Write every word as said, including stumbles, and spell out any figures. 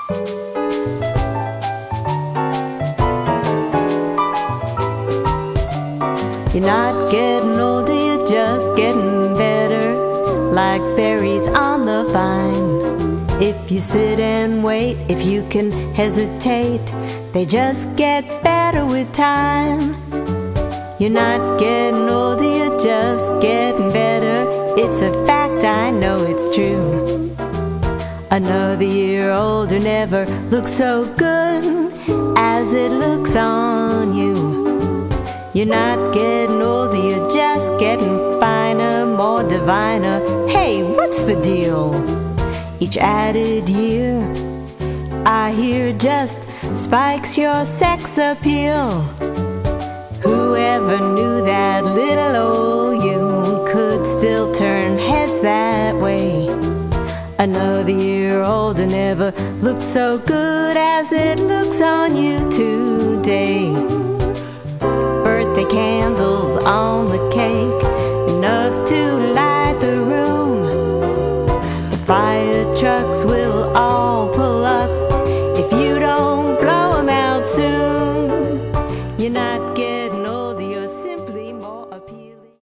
You're not getting older, you're just getting better, like berries on the vine. If you sit and wait, if you can hesitate, they just get better with time. You're not getting older, you're just getting better. It's a fact, I know it's true. Another year older never looks so good as it looks on you. You're not getting older, you're just getting finer, more diviner. Hey, what's the deal? Each added year, I hear, just spikes your sex appeal. Whoever knew that little old you could still turn heads that way? Another year older never looked so good as it looks on you today. Birthday candles on the cake, enough to light the room. The fire trucks will all pull